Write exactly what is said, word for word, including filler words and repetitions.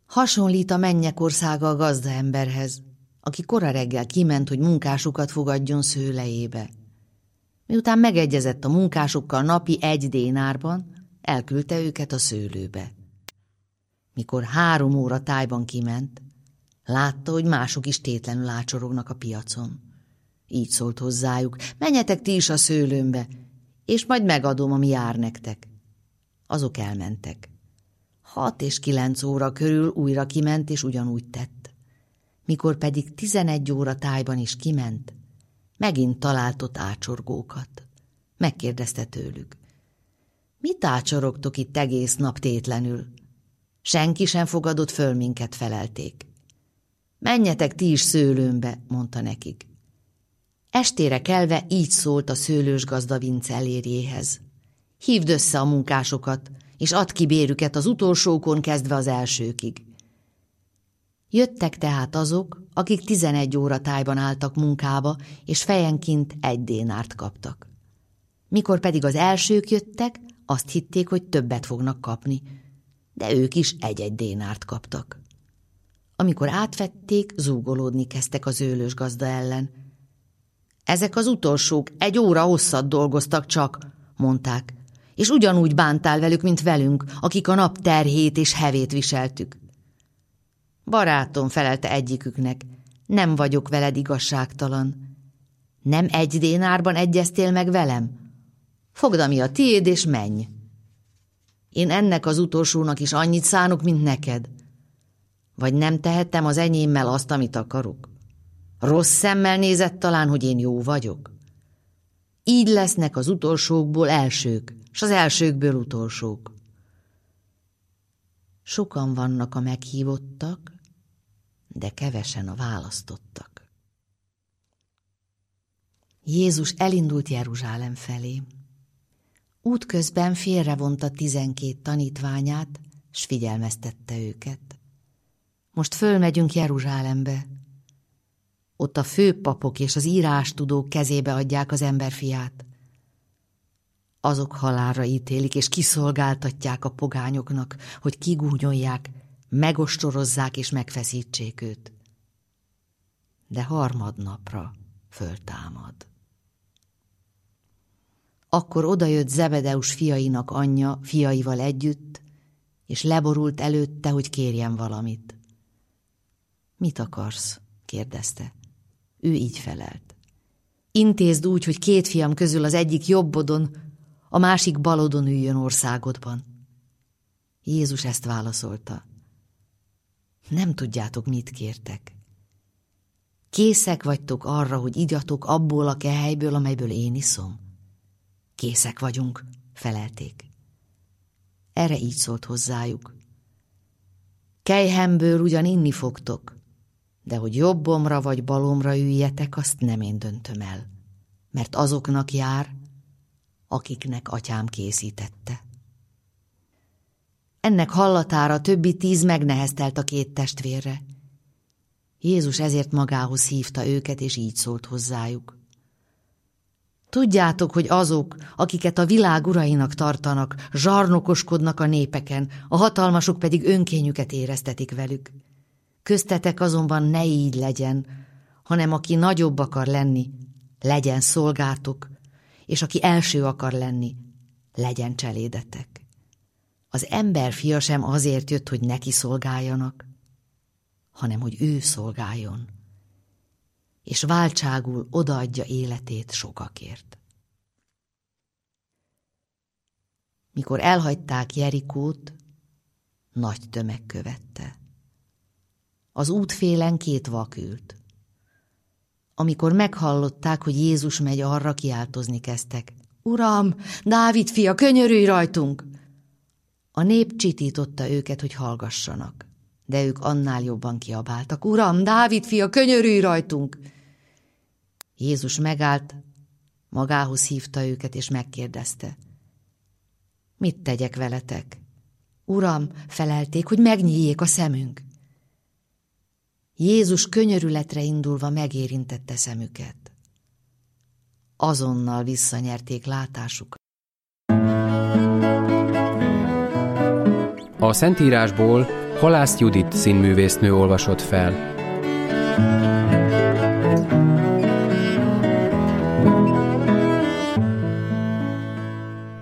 Hasonlít a mennyek országa a gazdaemberhez, aki kora reggel kiment, hogy munkásukat fogadjon szőlejébe. Miután megegyezett a munkásokkal napi egy dénárban, elküldte őket a szőlőbe. Mikor három óra tájban kiment, látta, hogy mások is tétlenül ácsorognak a piacon. Így szólt hozzájuk: menjetek ti is a szőlőmbe, és majd megadom, ami jár nektek. Azok elmentek. Hat és kilenc óra körül újra kiment, és ugyanúgy tett. Mikor pedig tizenegy óra tájban is kiment, megint talált ott ácsorgókat. Megkérdezte tőlük: mit ácsorogtok itt egész nap tétlenül? Senki sem fogadott föl minket, felelték. Menjetek ti is szőlőmbe, mondta nekik. Estére kelve így szólt a szőlős gazda Vince elérjéhez: hívd össze a munkásokat, és add ki bérüket az utolsókon kezdve az elsőkig. Jöttek tehát azok, akik tizenegy óra tájban álltak munkába, és fejenként egy dénárt kaptak. Mikor pedig az elsők jöttek, azt hitték, hogy többet fognak kapni, de ők is egy-egy dénárt kaptak. Amikor átvették, zúgolódni kezdtek az őlős gazda ellen. Ezek az utolsók egy óra hosszat dolgoztak csak, mondták, és ugyanúgy bántál velük, mint velünk, akik a nap terhét és hevét viseltük. Barátom, felelte egyiküknek, nem vagyok veled igazságtalan. Nem egy dénárban egyeztél meg velem? Fogd, ami a tiéd, és menj. Én ennek az utolsónak is annyit szánok, mint neked. Vagy nem tehettem az enyémmel azt, amit akarok? Rossz szemmel nézett talán, hogy én jó vagyok? Így lesznek az utolsókból elsők, s az elsőkből utolsók. Sokan vannak a meghívottak, de kevesen a választottak. Jézus elindult Jeruzsálem felé. Útközben félrevonta tizenkét tanítványát, s figyelmeztette őket. Most fölmegyünk Jeruzsálembe. Ott a főpapok és az írástudók kezébe adják az emberfiát. Azok halálra ítélik és kiszolgáltatják a pogányoknak, hogy kigúnyolják, megostorozzák és megfeszítsék őt. De harmadnapra föltámad. Akkor odajött Zebedeus fiainak anyja fiaival együtt, és leborult előtte, hogy kérjen valamit. Mit akarsz? kérdezte. Ő így felelt. Intézd úgy, hogy két fiam közül az egyik jobbodon, a másik balodon üljön országodban. Jézus ezt válaszolta. Nem tudjátok, mit kértek. Készek vagytok arra, hogy igyatok abból a kehelyből, amelyből én iszom? Készek vagyunk, felelték. Erre így szólt hozzájuk. Kelyhemből ugyan inni fogtok, de hogy jobbomra vagy balomra üljetek, azt nem én döntöm el, mert azoknak jár, akiknek atyám készítette. Ennek hallatára többi tíz megneheztelt a két testvérre. Jézus ezért magához hívta őket, és így szólt hozzájuk. Tudjátok, hogy azok, akiket a világ urainak tartanak, zsarnokoskodnak a népeken, a hatalmasok pedig önkényüket éreztetik velük. Köztetek azonban ne így legyen, hanem aki nagyobb akar lenni, legyen szolgátok, és aki első akar lenni, legyen cselédetek. Az emberfia sem azért jött, hogy neki szolgáljanak, hanem hogy ő szolgáljon, és váltságul odaadja életét sokakért. Mikor elhagyták Jerikót, nagy tömeg követte. Az útfélen két vak ült. Amikor meghallották, hogy Jézus megy arra, kiáltozni kezdtek. Uram, Dávid fia, könyörülj rajtunk! A nép csitította őket, hogy hallgassanak, de ők annál jobban kiabáltak. Uram, Dávid fia, könyörülj rajtunk! Jézus megállt, magához hívta őket, és megkérdezte. Mit tegyek veletek? Uram, felelték, hogy megnyíljék a szemünk. Jézus könyörületre indulva megérintette szemüket. Azonnal visszanyerték látásukat. A Szentírásból Halász Judit színművésznő olvasott fel.